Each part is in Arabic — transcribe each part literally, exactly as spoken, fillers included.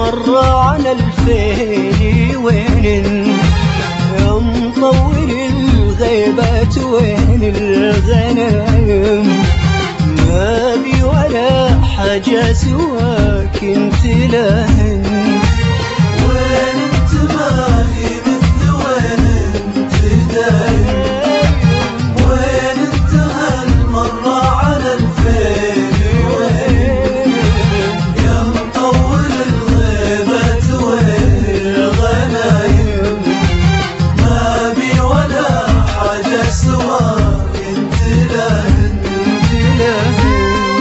مرة على الفيل وين يا مطول الغيبات وين الغنايم ما بي ولا حاجة سواك انت لهن وين انت مالي مثل وين انت دايم وين انت هالمرة على الفيل وين يا مطول الغيبات وين الغنايم ما بي ولا حاجة سواك انت لهن انت لهن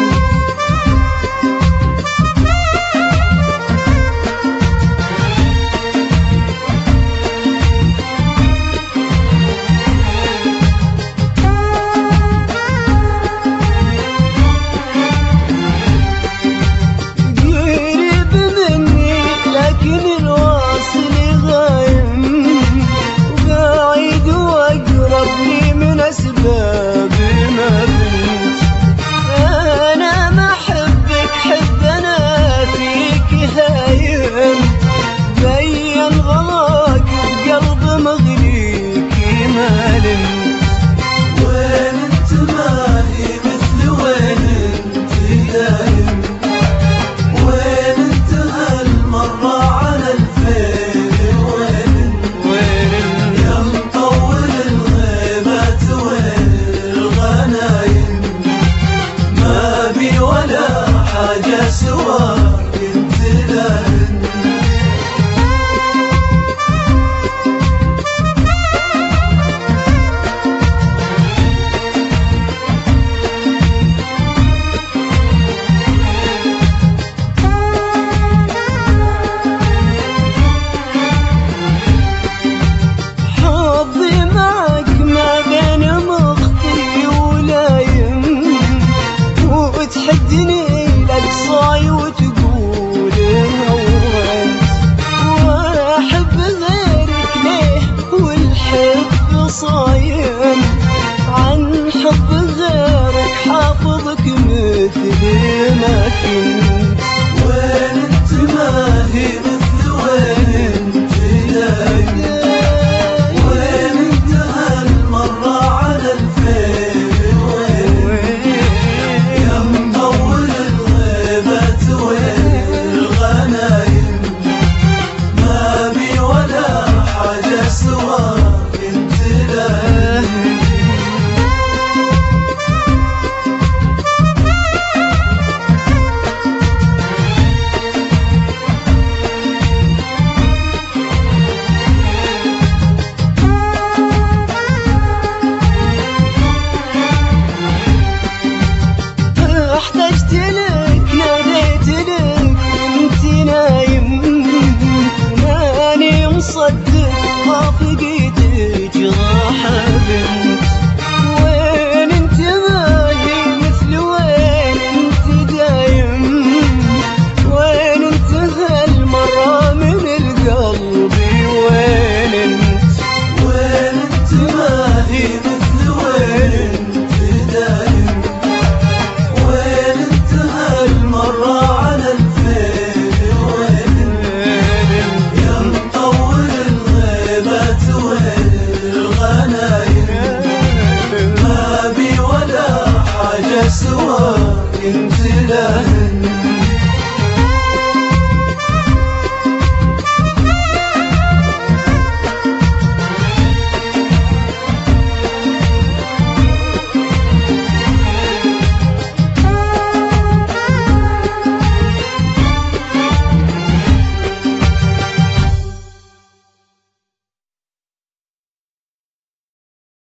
أسباب ما بنت أنا ما أحبك حب أنا فيك هايم بين غلاك بقلب مغليك مالم وين انت مالي مثل وين انت دايم وين انت هالمرة على الفيل وين وين يا مطول الغيبات ما بي ولا حاجة سواك انت لهن حظي معك ما بين مخطي ولايم وتحدني لأقصاي وتقول هونت وأحب غيرك ليه والحب صار